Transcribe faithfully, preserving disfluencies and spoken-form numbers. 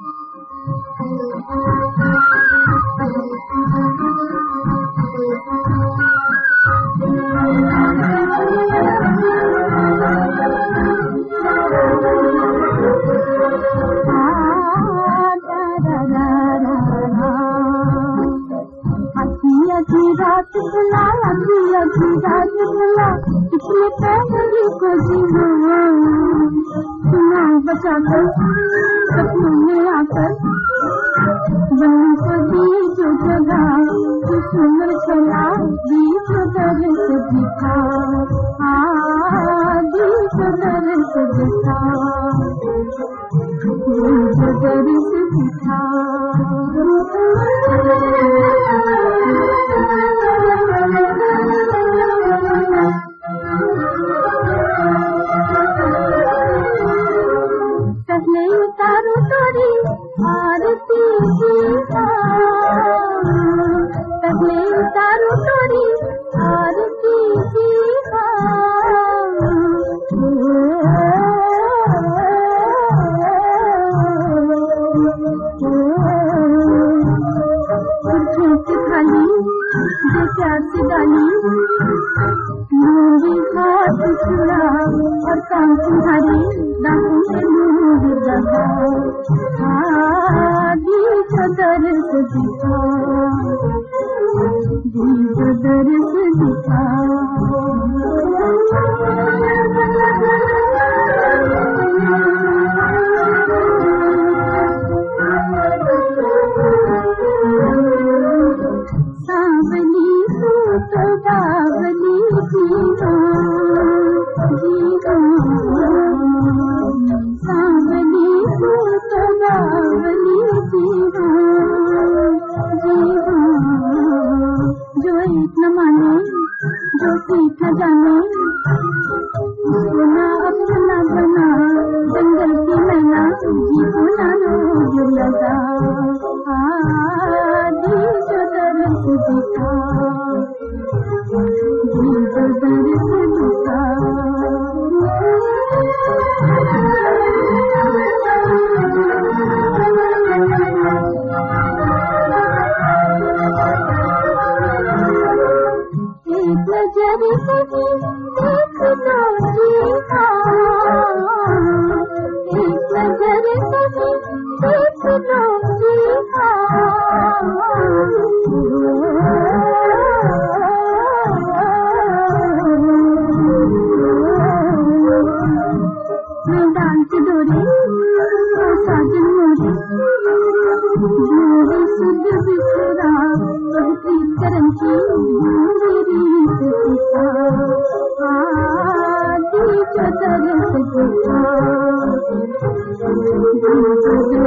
रात बुला अभी अभी रात बुला पिछले पहली को जीना सुना बचा कर सपनों में आकर बनी को दी जो जगह सुंदर चला दी जो दर्द दिखा दी जो दर्द दिखा दी जो दर्द दिखा पहले उतारो तोरी आरती की पहले उतारो तोरी आरती की खाली जो प्यार से डाली मेरी हाथ छुड़ा और काम तुम्हारी दांतों से मुंह दबा दी जो दर्द दिखा दी जो दर्द दिखा सावली तो बावली जीवा जीवा सावली तो बावली जीवा जीवा जो एक न माने जो सीख न जाने अपना अपना बना जंगल की मैना जी पुना रोग लगा दी जो दर्द दिखा दी जो दर्द दिखा एक नजर से देख लो जीवा एक नजर से देख लो जीवा मैदान की डोरी साजन मोरी दूरी सुध बिखरा बढ़ती करम की दूरी दिखा दी जो दर्द दिखा दी जो